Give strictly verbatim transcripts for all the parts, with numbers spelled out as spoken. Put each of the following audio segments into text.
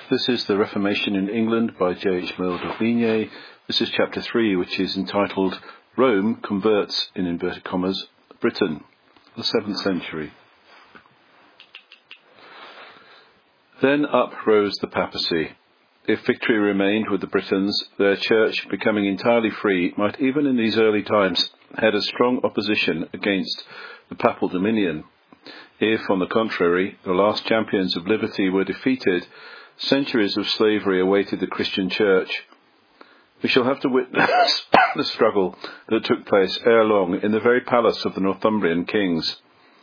This is The Reformation in England by J H Mill de Vigny. This is chapter three, which is entitled Rome Converts, in inverted commas, Britain, the seventh century. Then up rose the papacy. If victory remained with the Britons, their church, becoming entirely free, might even in these early times head a strong opposition against the papal dominion. If, on the contrary, the last champions of liberty were defeated, centuries of slavery awaited the Christian church. We shall have to witness the struggle that took place ere long in the very palace of the Northumbrian kings.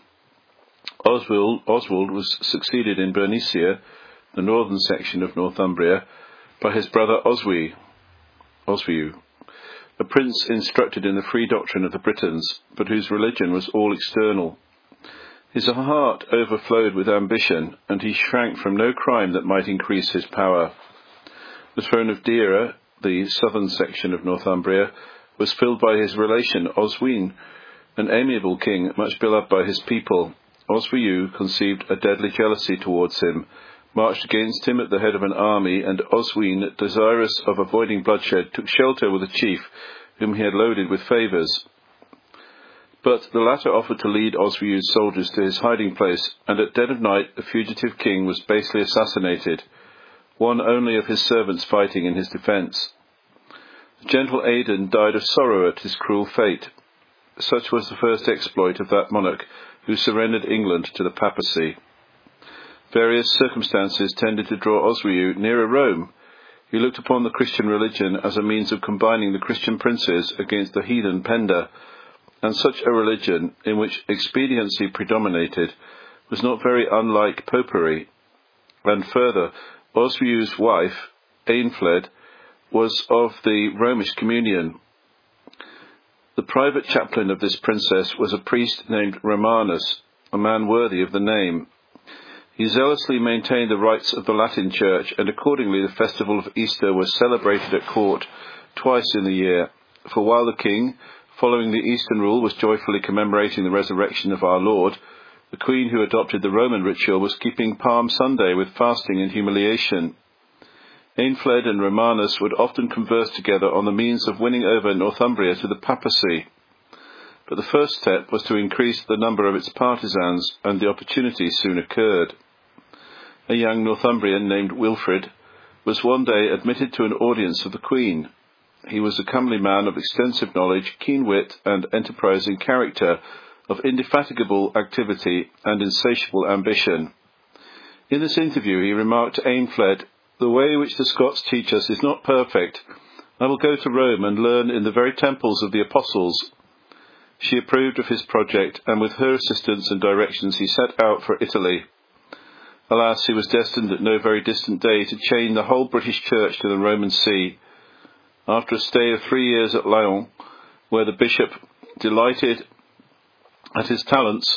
Oswald, Oswald was succeeded in Bernicia, the northern section of Northumbria, by his brother Oswy, Oswiu, a prince instructed in the free doctrine of the Britons, but whose religion was all external. His heart overflowed with ambition, and he shrank from no crime that might increase his power. The throne of Deira, the southern section of Northumbria, was filled by his relation Oswine, an amiable king much beloved by his people. Oswiu conceived a deadly jealousy towards him, marched against him at the head of an army, and Oswine, desirous of avoiding bloodshed, took shelter with a chief whom he had loaded with favours. But the latter offered to lead Oswiu's soldiers to his hiding place, and at dead of night the fugitive king was basely assassinated, one only of his servants fighting in his defence. The gentle Aidan died of sorrow at his cruel fate. Such was the first exploit of that monarch who surrendered England to the papacy. Various circumstances tended to draw Oswiu nearer Rome. He looked upon the Christian religion as a means of combining the Christian princes against the heathen Penda, and such a religion, in which expediency predominated, was not very unlike popery. And further, Oswiu's wife, Eanfled, was of the Romish communion. The private chaplain of this princess was a priest named Romanus, a man worthy of the name. He zealously maintained the rites of the Latin Church, and accordingly the festival of Easter was celebrated at court twice in the year. For while the king, following the Eastern rule, was joyfully commemorating the resurrection of our Lord, the queen who adopted the Roman ritual was keeping Palm Sunday with fasting and humiliation. Eanfled and Romanus would often converse together on the means of winning over Northumbria to the papacy. But the first step was to increase the number of its partisans, and the opportunity soon occurred. A young Northumbrian named Wilfrid was one day admitted to an audience of the queen. He was a comely man of extensive knowledge, keen wit, and enterprising character, of indefatigable activity and insatiable ambition. In this interview he remarked to Eanfled, "The way which the Scots teach us is not perfect. I will go to Rome and learn in the very temples of the apostles." She approved of his project, and with her assistance and directions he set out for Italy. Alas, he was destined at no very distant day to chain the whole British Church to the Roman See. After a stay of three years at Lyon, where the bishop, delighted at his talents,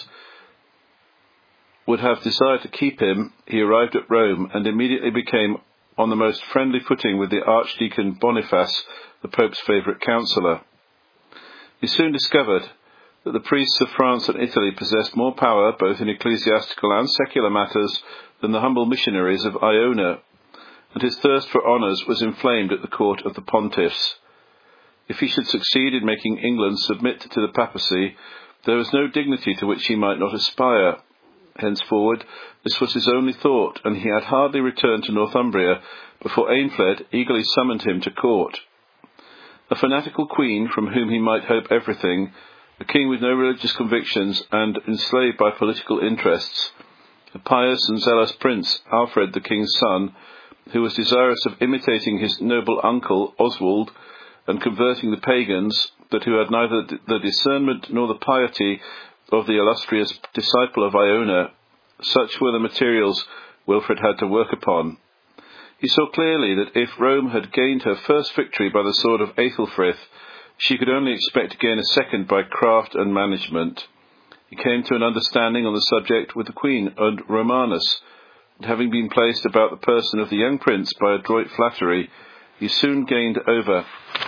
would have desired to keep him, he arrived at Rome and immediately became on the most friendly footing with the Archdeacon Boniface, the Pope's favourite counsellor. He soon discovered that the priests of France and Italy possessed more power, both in ecclesiastical and secular matters, than the humble missionaries of Iona, and his thirst for honours was inflamed at the court of the pontiffs. If he should succeed in making England submit to the papacy, there was no dignity to which he might not aspire. Henceforward, this was his only thought, and he had hardly returned to Northumbria before Eanfled eagerly summoned him to court. A fanatical queen from whom he might hope everything, a king with no religious convictions and enslaved by political interests, a pious and zealous prince, Alfred the king's son, who was desirous of imitating his noble uncle Oswald and converting the pagans, but who had neither the discernment nor the piety of the illustrious disciple of Iona. Such were the materials Wilfrid had to work upon. He saw clearly that if Rome had gained her first victory by the sword of Aethelfrith, she could only expect to gain a second by craft and management. He came to an understanding on the subject with the queen and Romanus, and having been placed about the person of the young prince by adroit flattery, he soon gained over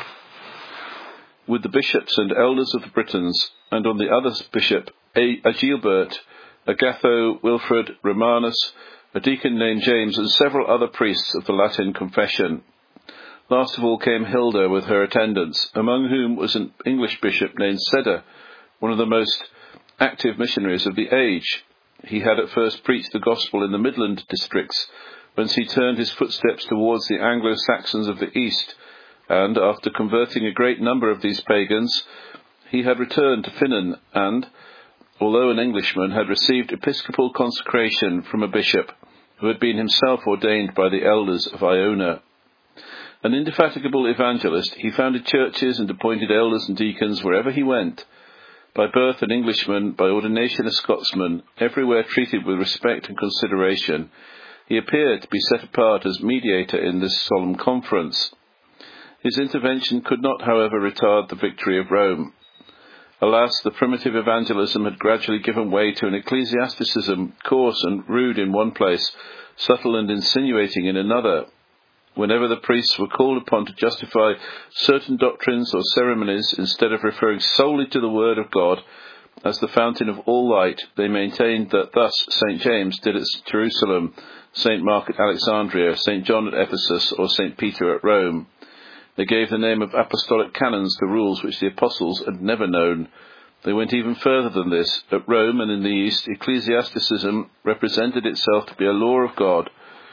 with the bishops and elders of the Britons, and on the other bishop, Agilbert, Agatho, Wilfrid, Romanus, a deacon named James, and several other priests of the Latin confession. Last of all came Hilda with her attendants, among whom was an English bishop named Cedar, one of the most active missionaries of the age. He had at first preached the gospel in the Midland districts, whence he turned his footsteps towards the Anglo-Saxons of the East, and, after converting a great number of these pagans, he had returned to Finnan and, although an Englishman, had received episcopal consecration from a bishop, who had been himself ordained by the elders of Iona. An indefatigable evangelist, he founded churches and appointed elders and deacons wherever he went. By birth an Englishman, by ordination a Scotsman, everywhere treated with respect and consideration, he appeared to be set apart as mediator in this solemn conference. His intervention could not, however, retard the victory of Rome. Alas, the primitive evangelism had gradually given way to an ecclesiasticism coarse and rude in one place, subtle and insinuating in another. Whenever the priests were called upon to justify certain doctrines or ceremonies, instead of referring solely to the Word of God as the fountain of all light, they maintained that thus Saint James did at Jerusalem, Saint Mark at Alexandria, Saint John at Ephesus, or Saint Peter at Rome. They gave the name of apostolic canons to rules which the apostles had never known. They went even further than this. At Rome and in the East, ecclesiasticism represented itself to be a law of God.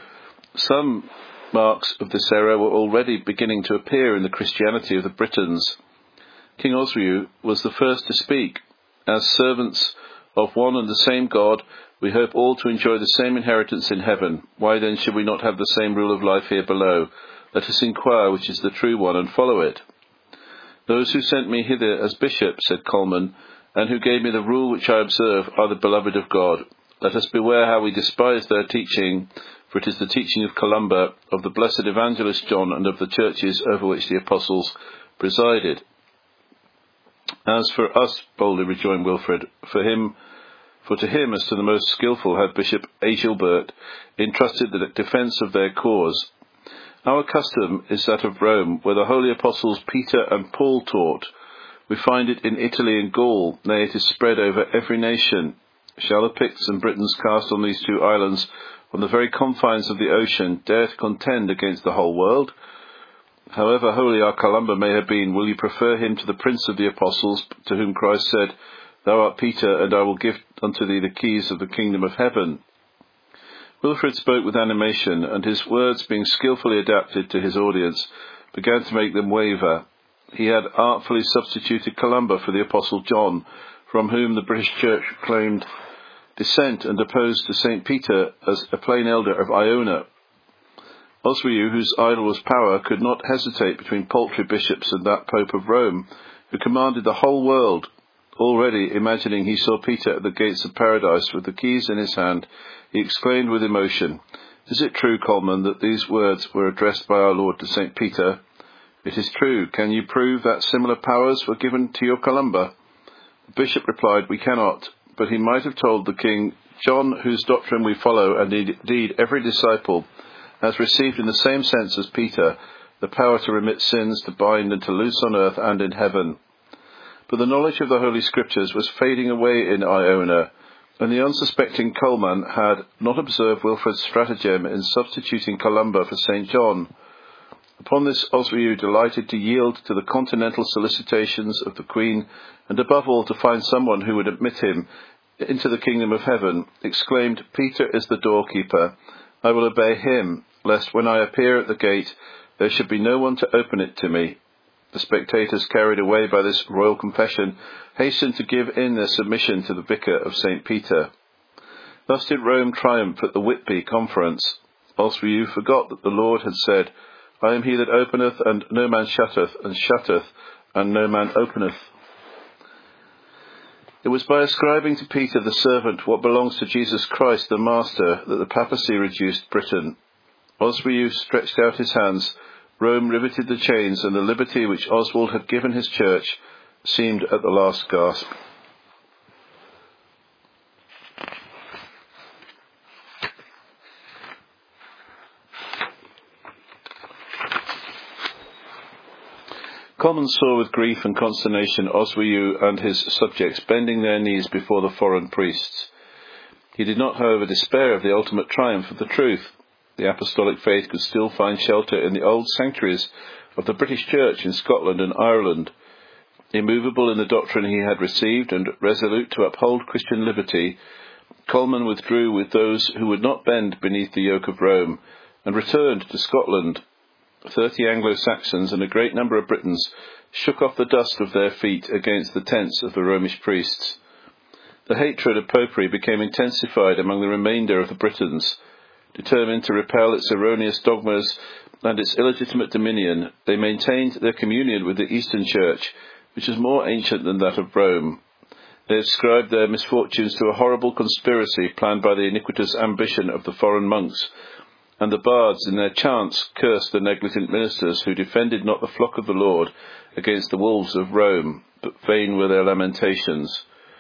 Some marks of this era were already beginning to appear in the Christianity of the Britons. King Oswiu was the first to speak. As servants of one and the same God, we hope all to enjoy the same inheritance in heaven. Why then should we not have the same rule of life here below? Let us inquire which is the true one and follow it. Those who sent me hither as bishop, said Colman, and who gave me the rule which I observe, are the beloved of God. Let us beware how we despise their teaching, for it is the teaching of Columba, of the blessed evangelist John, and of the churches over which the apostles presided. As for us, boldly rejoined Wilfrid, for him, for to him, as to the most skilful, had Bishop Agilbert entrusted the defence of their cause. Our custom is that of Rome, where the holy apostles Peter and Paul taught. We find it in Italy and Gaul, nay, it is spread over every nation. Shall the Picts and Britons cast on these two islands, on the very confines of the ocean, dare to contend against the whole world? However holy our Columba may have been, will you prefer him to the prince of the apostles, to whom Christ said, Thou art Peter, and I will give unto thee the keys of the kingdom of heaven? Wilfrid spoke with animation, and his words, being skilfully adapted to his audience, began to make them waver. He had artfully substituted Columba for the Apostle John, from whom the British Church claimed descent, and opposed to Saint Peter as a plain elder of Iona. Oswiu, whose idol was power, could not hesitate between paltry bishops and that Pope of Rome, who commanded the whole world. Already, imagining he saw Peter at the gates of paradise with the keys in his hand, he exclaimed with emotion, Is it true, Colman, that these words were addressed by our Lord to Saint Peter? It is true. Can you prove that similar powers were given to your Columba? The bishop replied, We cannot, but he might have told the king, John, whose doctrine we follow, and indeed every disciple, has received in the same sense as Peter, the power to remit sins, to bind and to loose on earth and in heaven. But the knowledge of the Holy Scriptures was fading away in Iona, and the unsuspecting Colman had not observed Wilfrid's stratagem in substituting Columba for Saint John. Upon this, Oswiu, delighted to yield to the continental solicitations of the Queen, and above all to find someone who would admit him into the kingdom of heaven, exclaimed, Peter is the doorkeeper. I will obey him, lest when I appear at the gate there should be no one to open it to me. The spectators, carried away by this royal confession, hastened to give in their submission to the vicar of Saint Peter. Thus did Rome triumph at the Whitby conference. Oswiu forgot that the Lord had said, I am he that openeth, and no man shutteth, and shutteth, and no man openeth. It was by ascribing to Peter the servant what belongs to Jesus Christ the Master that the papacy reduced Britain. Oswiu stretched out his hands, Rome riveted the chains, and the liberty which Oswald had given his church seemed at the last gasp. Colman saw with grief and consternation Oswiu and his subjects bending their knees before the foreign priests. He did not, however, despair of the ultimate triumph of the truth. The apostolic faith could still find shelter in the old sanctuaries of the British Church in Scotland and Ireland. Immovable in the doctrine he had received and resolute to uphold Christian liberty, Colman withdrew with those who would not bend beneath the yoke of Rome, and returned to Scotland. Thirty Anglo-Saxons and a great number of Britons shook off the dust of their feet against the tents of the Romish priests. The hatred of popery became intensified among the remainder of the Britons. Determined to repel its erroneous dogmas and its illegitimate dominion, they maintained their communion with the Eastern Church, which is more ancient than that of Rome. They ascribed their misfortunes to a horrible conspiracy planned by the iniquitous ambition of the foreign monks, and the bards in their chants cursed the negligent ministers who defended not the flock of the Lord against the wolves of Rome, but vain were their lamentations.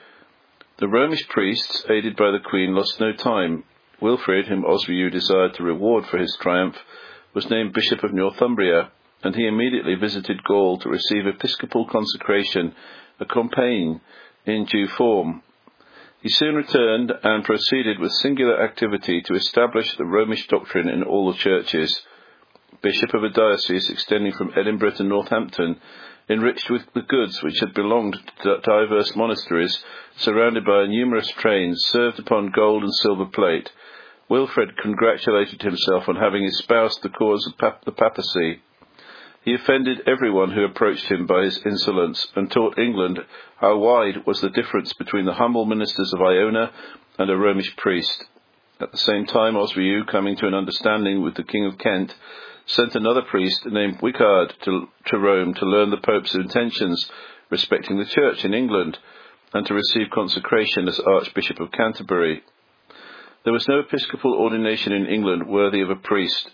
The Romish priests, aided by the Queen, lost no time. Wilfrid, whom Oswiu desired to reward for his triumph, was named Bishop of Northumbria, and he immediately visited Gaul to receive episcopal consecration at Compiègne in due form. He soon returned and proceeded with singular activity to establish the Romish doctrine in all the churches. Bishop of a diocese extending from Edinburgh to Northampton, enriched with the goods which had belonged to diverse monasteries, surrounded by a numerous train served upon gold and silver plate, Wilfrid congratulated himself on having espoused the cause of pap- the papacy. He offended everyone who approached him by his insolence, and taught England how wide was the difference between the humble ministers of Iona and a Romish priest. At the same time, Oswiu, coming to an understanding with the King of Kent, sent another priest named Wichard to, to Rome to learn the Pope's intentions respecting the Church in England, and to receive consecration as Archbishop of Canterbury. There was no episcopal ordination in England worthy of a priest.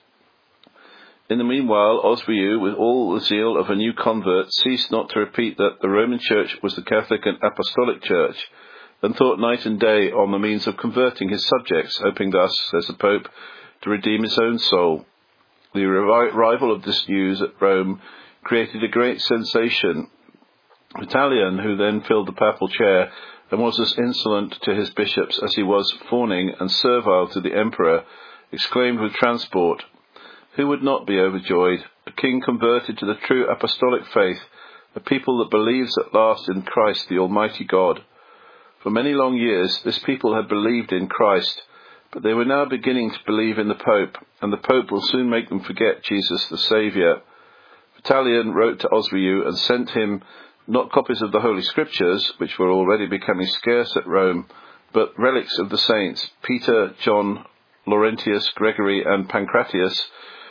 In the meanwhile, Oswiu, with all the zeal of a new convert, ceased not to repeat that the Roman Church was the Catholic and Apostolic Church, and thought night and day on the means of converting his subjects, hoping thus, says the Pope, to redeem his own soul. The arrival of this news at Rome created a great sensation. Vitalian, who then filled the papal chair, and was as insolent to his bishops as he was fawning and servile to the emperor, exclaimed with transport, "Who would not be overjoyed? A king converted to the true apostolic faith, a people that believes at last in Christ the Almighty God." For many long years this people had believed in Christ, but they were now beginning to believe in the Pope, and the Pope will soon make them forget Jesus the Saviour. Vitalian wrote to Oswiu and sent him not copies of the Holy Scriptures, which were already becoming scarce at Rome, but relics of the saints, Peter, John, Laurentius, Gregory, and Pancratius,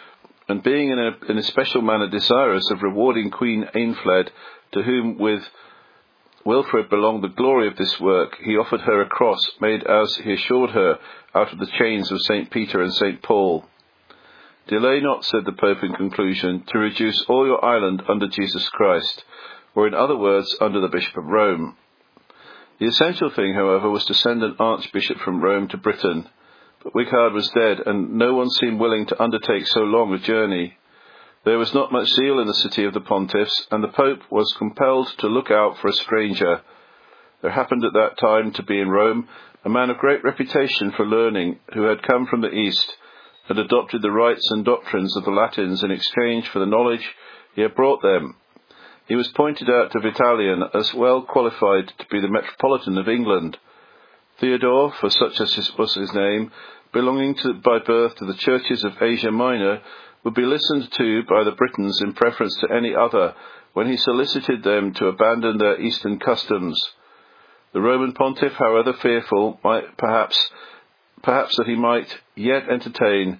and being in a, in a special manner desirous of rewarding Queen Eanfled, to whom with Wilfrid belonged the glory of this work, he offered her a cross, made, as he assured her, out of the chains of Saint Peter and Saint Paul. "Delay not," said the Pope in conclusion, "to reduce all your island under Jesus Christ, or in other words, under the Bishop of Rome." The essential thing, however, was to send an archbishop from Rome to Britain. But Wichard was dead, and no one seemed willing to undertake so long a journey. There was not much zeal in the city of the pontiffs, and the Pope was compelled to look out for a stranger. There happened at that time to be in Rome a man of great reputation for learning, who had come from the East, and adopted the rites and doctrines of the Latins in exchange for the knowledge he had brought them. He was pointed out to Vitalian as well qualified to be the Metropolitan of England. Theodore, for such as was his name, belonging to, by birth to the churches of Asia Minor, would be listened to by the Britons in preference to any other, when he solicited them to abandon their Eastern customs. The Roman pontiff, however fearful, might perhaps, perhaps that he might yet entertain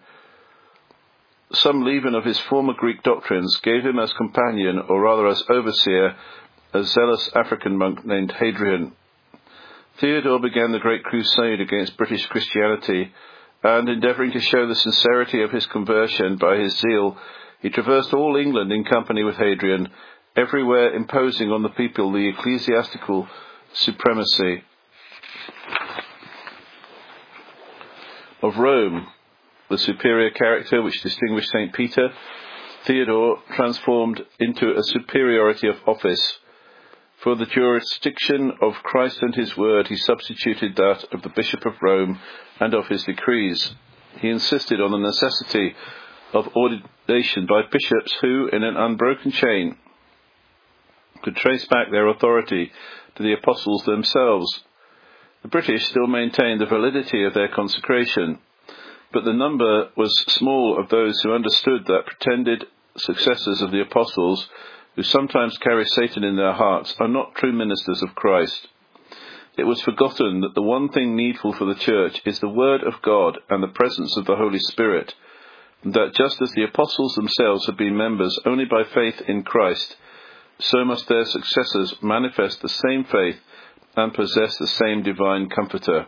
some leaven of his former Greek doctrines, gave him as companion, or rather as overseer, a zealous African monk named Hadrian. Theodore began the great crusade against British Christianity, and, endeavouring to show the sincerity of his conversion by his zeal, he traversed all England in company with Hadrian, everywhere imposing on the people the ecclesiastical supremacy of Rome. The superior character which distinguished Saint Peter, Theodore transformed into a superiority of office. For the jurisdiction of Christ and his word, he substituted that of the Bishop of Rome and of his decrees. He insisted on the necessity of ordination by bishops who, in an unbroken chain, could trace back their authority to the apostles themselves. The British still maintained the validity of their consecration, but the number was small of those who understood that pretended successors of the apostles, who sometimes carry Satan in their hearts, are not true ministers of Christ. It was forgotten that the one thing needful for the Church is the Word of God and the presence of the Holy Spirit, and that just as the apostles themselves have been members only by faith in Christ, so must their successors manifest the same faith and possess the same divine comforter.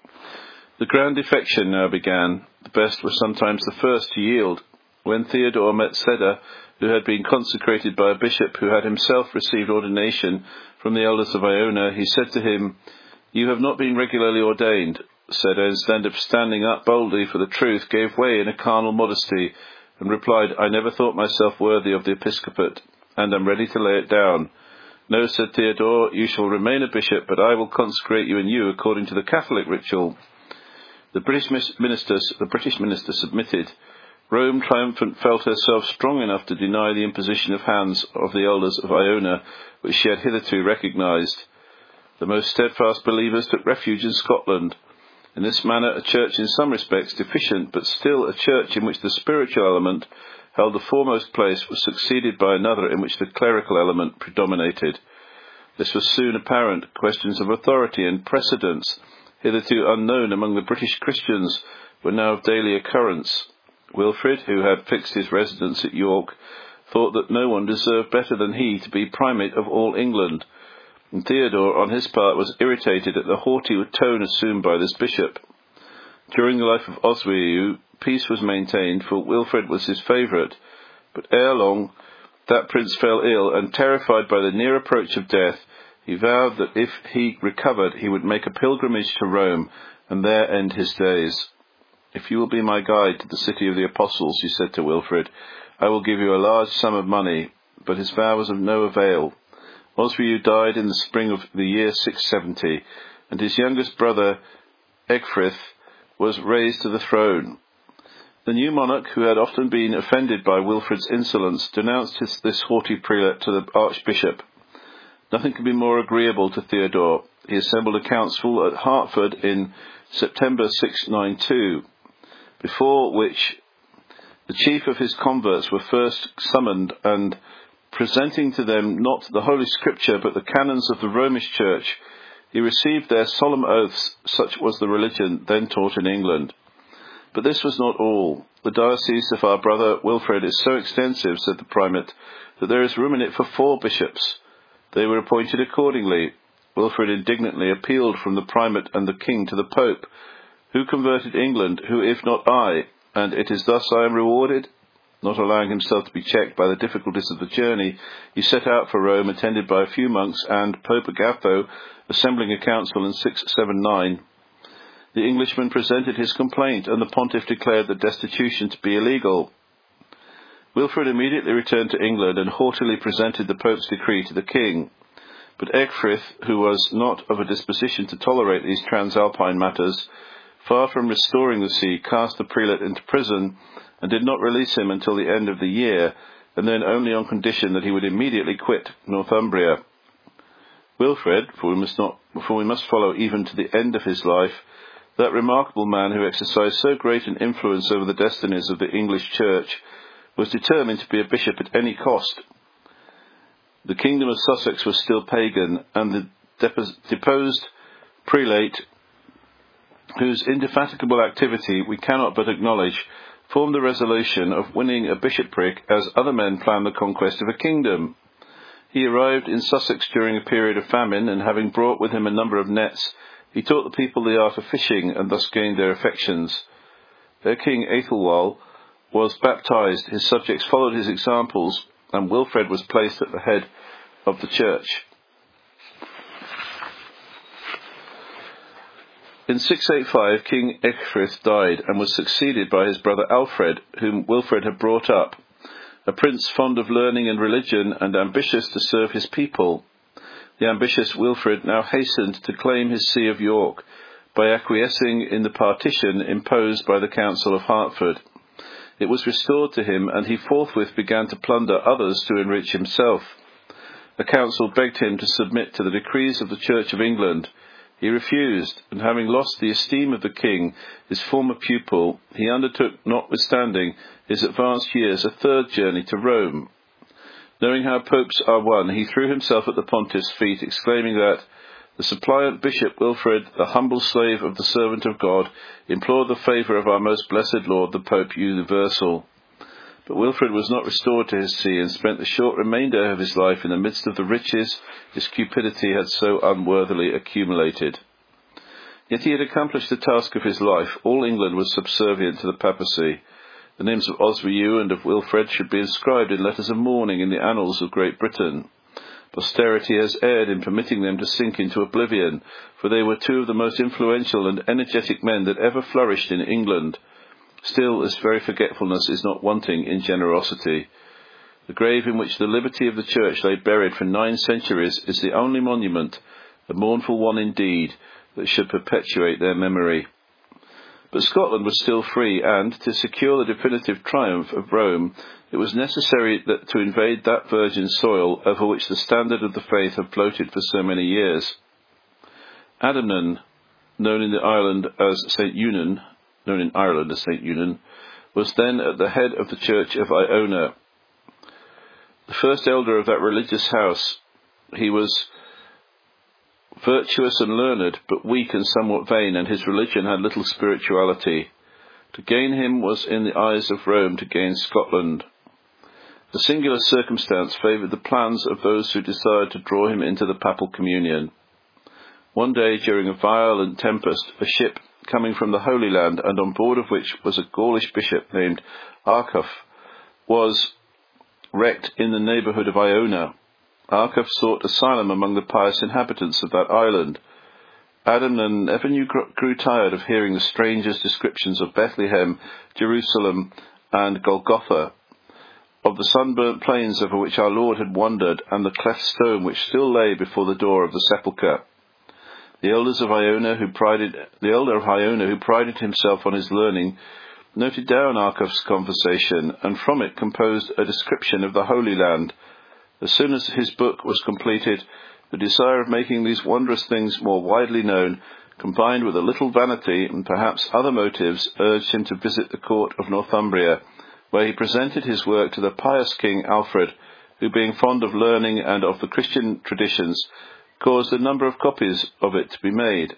The grand defection now began. The best were sometimes the first to yield. When Theodore met Cedar, who had been consecrated by a bishop who had himself received ordination from the elders of Iona, he said to him, "You have not been regularly ordained." Cedar, instead of standing up boldly for the truth, gave way in a carnal modesty, and replied, "I never thought myself worthy of the episcopate, and am ready to lay it down." "No," said Theodore, "you shall remain a bishop, but I will consecrate you anew according to the Catholic ritual." The British minister, the British minister submitted. Rome, triumphant, felt herself strong enough to deny the imposition of hands of the elders of Iona, which she had hitherto recognised. The most steadfast believers took refuge in Scotland. In this manner, a church in some respects deficient, but still a church in which the spiritual element held the foremost place, was succeeded by another in which the clerical element predominated. This was soon apparent. Questions of authority and precedence, hitherto unknown among the British Christians, were now of daily occurrence. Wilfrid, who had fixed his residence at York, thought that no one deserved better than he to be primate of all England, and Theodore, on his part, was irritated at the haughty tone assumed by this bishop. During the life of Oswiu, peace was maintained, for Wilfrid was his favourite, but ere long that prince fell ill, and terrified by the near approach of death, he vowed that if he recovered he would make a pilgrimage to Rome, and there end his days. "If you will be my guide to the city of the apostles," he said to Wilfrid, "I will give you a large sum of money." But his vow was of no avail. Oswiu died in the spring of the year six seventy, and his youngest brother, Egfrith, was raised to the throne. The new monarch, who had often been offended by Wilfrid's insolence, denounced his, this haughty prelate to the archbishop. Nothing could be more agreeable to Theodore. He assembled a council at Hertford in September six ninety-two, before which the chief of his converts were first summoned, and presenting to them not the Holy Scripture but the canons of the Romish Church, he received their solemn oaths. Such was the religion then taught in England. But this was not all. "The diocese of our brother Wilfrid is so extensive," said the primate, "that there is room in it for four bishops." They were appointed accordingly. Wilfrid indignantly appealed from the primate and the king to the Pope. "Who converted England? Who, if not I? And it is thus I am rewarded?" Not allowing himself to be checked by the difficulties of the journey, he set out for Rome, attended by a few monks, and Pope Agatho, assembling a council in six seventy-nine. The Englishman presented his complaint, and the pontiff declared the destitution to be illegal. Wilfrid immediately returned to England and haughtily presented the Pope's decree to the king. But Egfrith, who was not of a disposition to tolerate these transalpine matters, far from restoring the see, cast the prelate into prison, and did not release him until the end of the year, and then only on condition that he would immediately quit Northumbria. Wilfrid, for we must not, for we must follow even to the end of his life, that remarkable man who exercised so great an influence over the destinies of the English Church, was determined to be a bishop at any cost. The kingdom of Sussex was still pagan, and the depos- deposed prelate, whose indefatigable activity we cannot but acknowledge, formed the resolution of winning a bishopric as other men planned the conquest of a kingdom. He arrived in Sussex during a period of famine, and having brought with him a number of nets, he taught the people the art of fishing, and thus gained their affections. Their king Aethelwald was baptized, his subjects followed his examples, and Wilfrid was placed at the head of the church. In six eighty-five, King Egfrith died, and was succeeded by his brother Alfred, whom Wilfrid had brought up, a prince fond of learning and religion, and ambitious to serve his people. The ambitious Wilfrid now hastened to claim his see of York by acquiescing in the partition imposed by the Council of Hertford. It was restored to him, and he forthwith began to plunder others to enrich himself. The council begged him to submit to the decrees of the Church of England. He refused, and having lost the esteem of the king, his former pupil, he undertook, notwithstanding his advanced years, a third journey to Rome. Knowing how popes are won, he threw himself at the pontiff's feet, exclaiming that the suppliant Bishop Wilfrid, the humble slave of the servant of God, implored the favour of our most blessed Lord, the Pope Universal. But Wilfrid was not restored to his see, and spent the short remainder of his life in the midst of the riches his cupidity had so unworthily accumulated. Yet he had accomplished the task of his life. All England was subservient to the papacy. The names of Oswiu and of Wilfrid should be inscribed in letters of mourning in the annals of Great Britain. Posterity has erred in permitting them to sink into oblivion, for they were two of the most influential and energetic men that ever flourished in England. Still, this very forgetfulness is not wanting in generosity. The grave in which the liberty of the Church lay buried for nine centuries is the only monument, a mournful one indeed, that should perpetuate their memory. But Scotland was still free, and, to secure the definitive triumph of Rome, it was necessary that to invade that virgin soil over which the standard of the faith had floated for so many years. Adamnan, known in the island as Saint Eunan, known in Ireland as Saint Eunan, was then at the head of the Church of Iona. The first elder of that religious house, he was virtuous and learned, but weak and somewhat vain, and his religion had little spirituality. To gain him was in the eyes of Rome to gain Scotland. The singular circumstance favoured the plans of those who desired to draw him into the papal communion. One day, during a violent tempest, a ship coming from the Holy Land, and on board of which was a Gaulish bishop named Arculf, was wrecked in the neighbourhood of Iona. Arculf sought asylum among the pious inhabitants of that island. Adamnan never knew grew tired of hearing the strangest descriptions of Bethlehem, Jerusalem, and Golgotha, of the sunburnt plains over which our Lord had wandered, and the cleft stone which still lay before the door of the sepulchre. The elders of Iona, who prided the elder of Iona, who prided himself on his learning, noted down Arculf's conversation, and from it composed a description of the Holy Land. As soon as his book was completed, the desire of making these wondrous things more widely known, combined with a little vanity and perhaps other motives, urged him to visit the court of Northumbria, where he presented his work to the pious King Alfred, who, being fond of learning and of the Christian traditions, caused a number of copies of it to be made.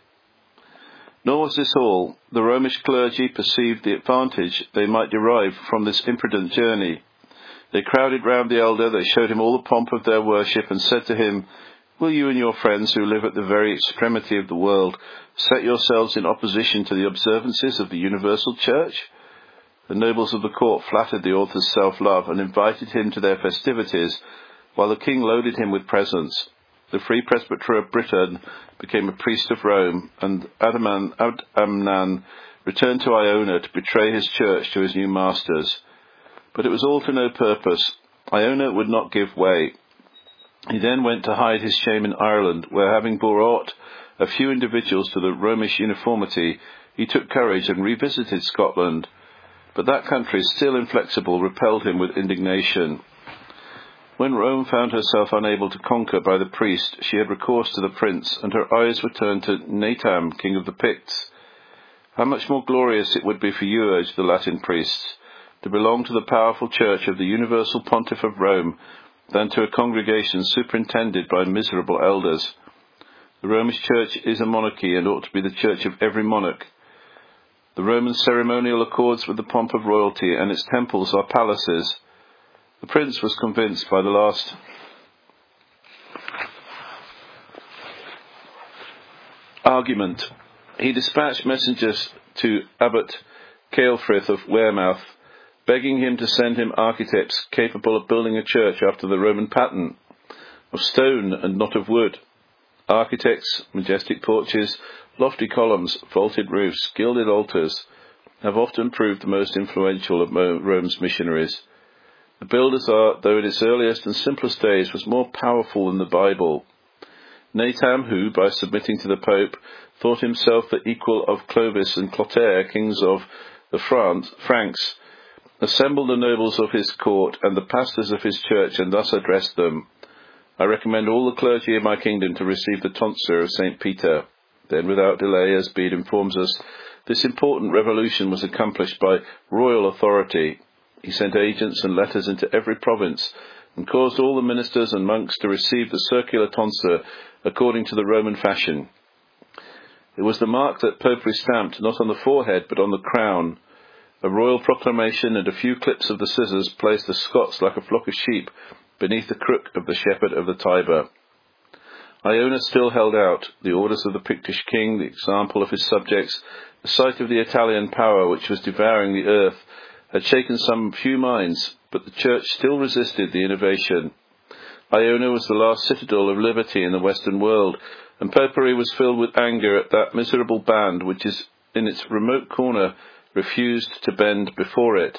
Nor was this all. The Romish clergy perceived the advantage they might derive from this imprudent journey. They crowded round the elder, they showed him all the pomp of their worship, and said to him, "Will you and your friends, who live at the very extremity of the world, set yourselves in opposition to the observances of the universal Church?" The nobles of the court flattered the author's self-love and invited him to their festivities, while the king loaded him with presents. The Free Presbyter of Britain became a priest of Rome, and Adaman, Adamnan returned to Iona to betray his church to his new masters. But it was all to no purpose. Iona would not give way. He then went to hide his shame in Ireland, where, having brought a few individuals to the Romish uniformity, he took courage and revisited Scotland. But that country, still inflexible, repelled him with indignation. When Rome found herself unable to conquer by the priest, she had recourse to the prince, and her eyes were turned to Natam, king of the Picts. "How much more glorious it would be for you," urged the Latin priests, "to belong to the powerful church of the universal pontiff of Rome, than to a congregation superintended by miserable elders. The Romish Church is a monarchy, and ought to be the church of every monarch. The Roman ceremonial accords with the pomp of royalty, and its temples are palaces." The prince was convinced by the last argument. He dispatched messengers to Abbot Ceolfrith of Wearmouth, begging him to send him architects capable of building a church after the Roman pattern, of stone and not of wood. Architects, majestic porches, lofty columns, vaulted roofs, gilded altars, have often proved the most influential of Rome's missionaries. The builder's art, though in its earliest and simplest days, was more powerful than the Bible. Natam, who, by submitting to the Pope, thought himself the equal of Clovis and Clotaire, kings of the France, Franks, assembled the nobles of his court and the pastors of his church, and thus addressed them: I recommend all the clergy of my kingdom to receive the tonsure of Saint Peter. Then, without delay, as Bede informs us, this important revolution was accomplished by royal authority. He sent agents and letters into every province, and caused all the ministers and monks to receive the circular tonsure according to the Roman fashion. It was the mark that Popery stamped not on the forehead but on the crown. A royal proclamation and a few clips of the scissors placed the Scots like a flock of sheep beneath the crook of the shepherd of the Tiber. Iona still held out. The orders of the Pictish king, the example of his subjects, the sight of the Italian power which was devouring the earth, had shaken some few minds, but the church still resisted the innovation. Iona was the last citadel of liberty in the Western world, and Popery was filled with anger at that miserable band which is in its remote corner refused to bend before it.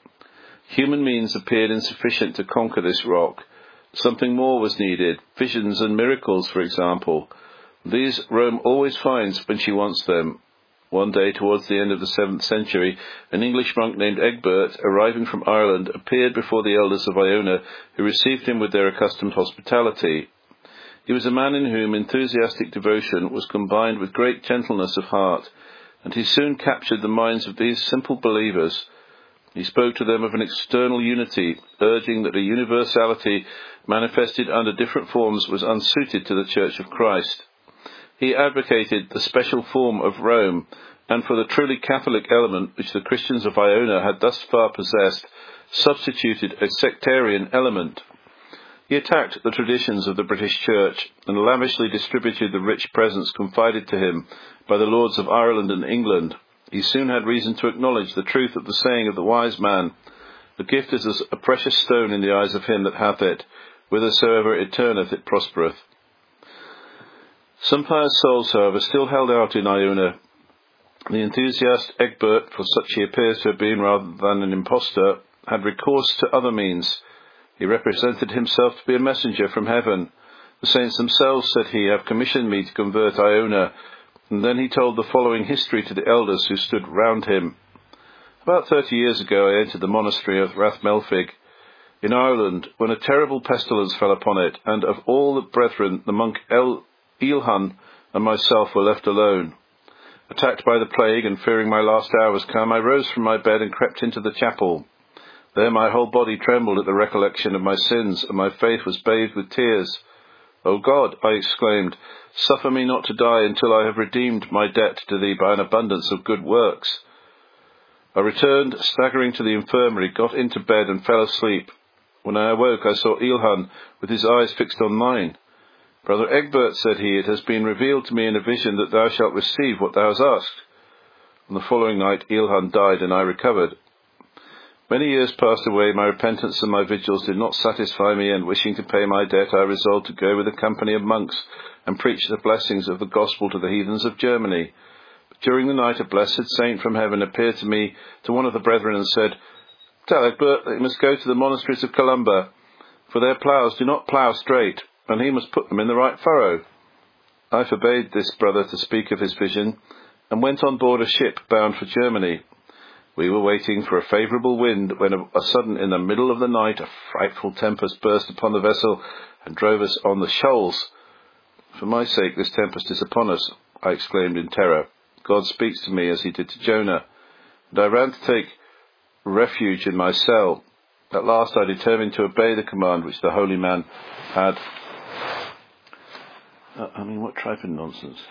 Human means appeared insufficient to conquer this rock. Something more was needed, visions and miracles, for example. These Rome always finds when she wants them. One day, towards the end of the seventh century, an English monk named Egbert, arriving from Ireland, appeared before the elders of Iona, who received him with their accustomed hospitality. He was a man in whom enthusiastic devotion was combined with great gentleness of heart, and he soon captured the minds of these simple believers. He spoke to them of an external unity, urging that a universality manifested under different forms was unsuited to the Church of Christ. He advocated the special form of Rome, and for the truly Catholic element which the Christians of Iona had thus far possessed, substituted a sectarian element. He attacked the traditions of the British Church, and lavishly distributed the rich presents confided to him by the lords of Ireland and England. He soon had reason to acknowledge the truth of the saying of the wise man, "The gift is as a precious stone in the eyes of him that hath it, whithersoever it turneth it prospereth." Some pious souls, however, still held out in Iona. The enthusiast Egbert, for such he appears to have been rather than an impostor, had recourse to other means. He represented himself to be a messenger from heaven. The saints themselves, said he, have commissioned me to convert Iona. And then he told the following history to the elders who stood round him. About thirty years ago I entered the monastery of Rathmelfig in Ireland, when a terrible pestilence fell upon it, and of all the brethren the monk El Ilhan and myself were left alone. Attacked by the plague, and fearing my last hour was come, I rose from my bed and crept into the chapel. There my whole body trembled at the recollection of my sins, and my faith was bathed with tears. "O God," I exclaimed, "suffer me not to die until I have redeemed my debt to thee by an abundance of good works." I returned, staggering to the infirmary, got into bed and fell asleep. When I awoke, I saw Ilhan with his eyes fixed on mine. "Brother Egbert," said he, "it has been revealed to me in a vision that thou shalt receive what thou hast asked." On the following night Ilhan died, and I recovered. Many years passed away, my repentance and my vigils did not satisfy me, and wishing to pay my debt, I resolved to go with a company of monks and preach the blessings of the gospel to the heathens of Germany. But during the night a blessed saint from heaven appeared to me, to one of the brethren, and said, "Tell Egbert that he must go to the monasteries of Columba, for their ploughs do not plough straight, and he must put them in the right furrow." I forbade this brother to speak of his vision, and went on board a ship bound for Germany. We were waiting for a favourable wind, when a, a sudden, in the middle of the night, a frightful tempest burst upon the vessel, and drove us on the shoals. "For my sake this tempest is upon us," I exclaimed in terror. "God speaks to me as he did to Jonah." And I ran to take refuge in my cell. At last I determined to obey the command which the holy man had. Uh, I mean, what tripe and nonsense.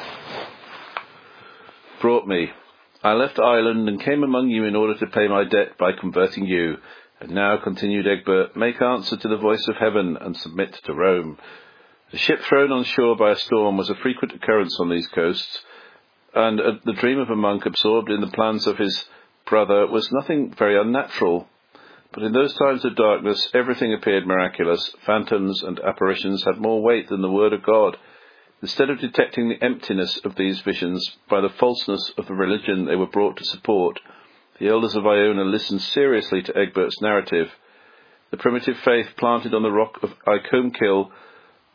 Brought me. I left Ireland and came among you in order to pay my debt by converting you. And now, continued Egbert, make answer to the voice of heaven and submit to Rome. A ship thrown on shore by a storm was a frequent occurrence on these coasts, and uh, the dream of a monk absorbed in the plans of his brother was nothing very unnatural. But in those times of darkness, everything appeared miraculous. Phantoms and apparitions had more weight than the word of God. Instead of detecting the emptiness of these visions by the falseness of the religion they were brought to support, the elders of Iona listened seriously to Egbert's narrative. The primitive faith planted on the rock of Icomkill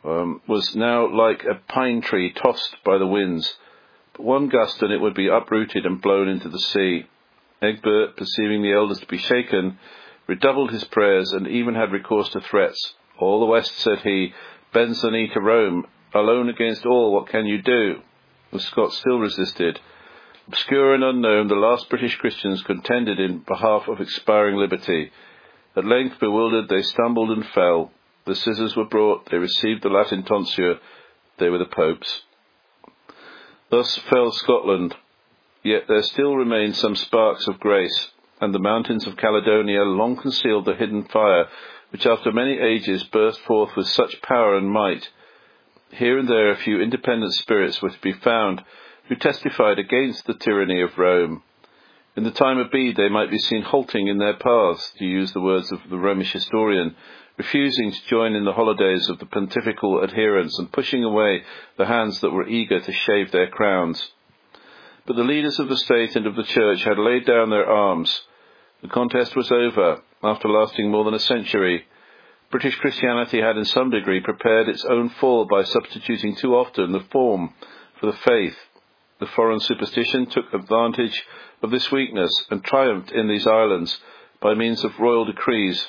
um, was now like a pine tree tossed by the winds. But one gust and it would be uprooted and blown into the sea. Egbert, perceiving the elders to be shaken, redoubled his prayers and even had recourse to threats. All the West, said he, bends the knee to Rome. Alone against all, what can you do? The Scots still resisted. Obscure and unknown, the last British Christians contended in behalf of expiring liberty. At length, bewildered, they stumbled and fell. The scissors were brought, they received the Latin tonsure, they were the Pope's. Thus fell Scotland, yet there still remained some sparks of grace, and the mountains of Caledonia long concealed the hidden fire, which after many ages burst forth with such power and might. Here and there a few independent spirits were to be found, who testified against the tyranny of Rome. In the time of Bede they might be seen halting in their paths, to use the words of the Romish historian, refusing to join in the holidays of the pontifical adherents and pushing away the hands that were eager to shave their crowns. But the leaders of the state and of the church had laid down their arms. The contest was over, after lasting more than a century. British Christianity had in some degree prepared its own fall by substituting too often the form for the faith. The foreign superstition took advantage of this weakness and triumphed in these islands by means of royal decrees,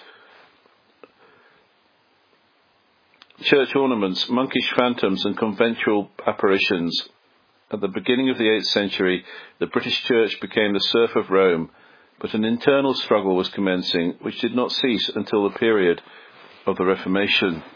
church ornaments, monkish phantoms and conventual apparitions. At the beginning of the eighth century, the British Church became the serf of Rome, but an internal struggle was commencing which did not cease until the period of the Reformation.